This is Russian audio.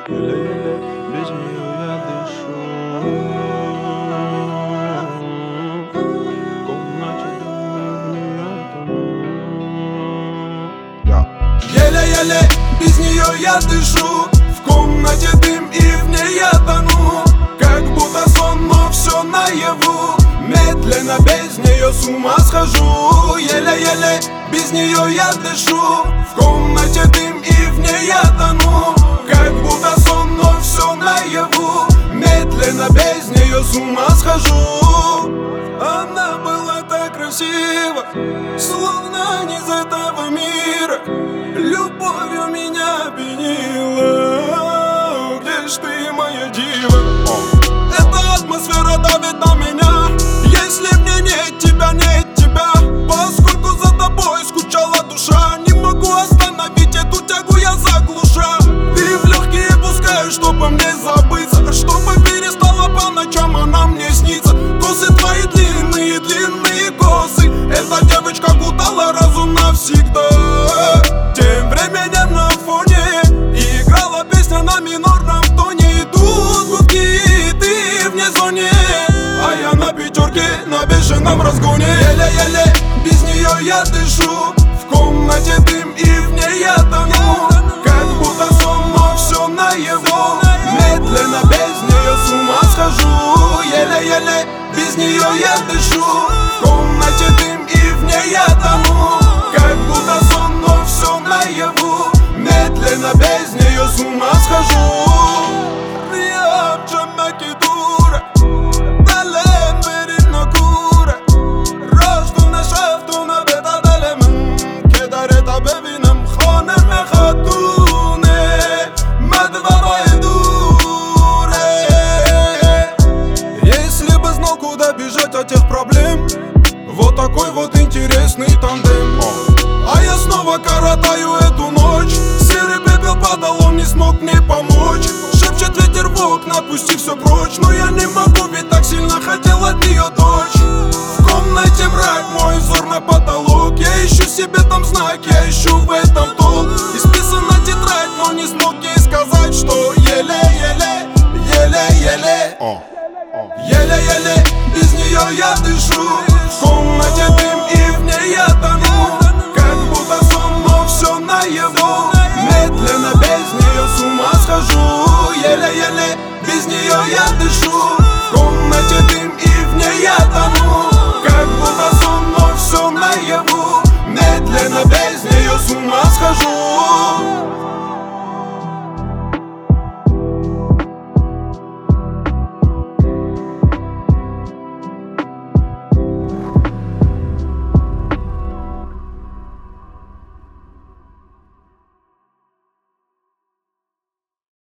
Еле-еле без нее я дышу. В комнате дым, я тону. Еле-еле без нее я дышу. В комнате дым и в ней я тону. Как будто сон, но все наяву. Медленно без нее с ума схожу. Еле-еле без нее я дышу. В комнате дым и в ней я тону. Как будто сон, но все наяву. Медленно без нее с ума схожу. Она была так красива, словно не из этого мира. Любовью меня опьянила. Где ж ты, моя дива? Эта атмосфера давит на меня. Если в ней нет тебя, поскольку за тобой скучала душа. Не могу остановить эту тягу, я заглуша. Ты в легкие пускаешь, чтобы мне забыться, чтобы перестала по ночам она мне снится. Косы твои длинные, длинные косы. Эта девочка кутала разум навсегда. Тем временем на фоне играла песня на минорном тоне. Идут гудки, и ты вне зоне, а я на пятерке, на бешеном разгоне. Еле-еле без нее я дышу. В комнате дым и в ней я тону. Как будто сон, но все наяву. Медленно без нее с ума схожу. Еле-еле без нее я дышу. В комнате дым и в ней я тону. Как будто сон, но все наяву. Медленно без нее с ума схожу. От тех проблем, вот такой вот интересный тандем. А я снова коротаю эту ночь. Серый пепел падал, он не смог мне помочь. Шепчет ветер в окна, отпусти все прочь. Но я не могу, ведь так сильно хотел от нее дочь. В комнате мрак, мой взор на потолок. Я ищу себе там знак, я ищу в этом толк. Исписана тетрадь, но не смог ей сказать, что еле-еле, еле-еле, еле-еле без нее я дышу. В комнате дым и в ней я тону. Как будто сон, но все наяву. Медленно без нее с ума схожу. Еле-еле без нее я дышу. В комнате дым и в ней я тону. Как будто сон, но все наяву. Медленно без нее с ума схожу.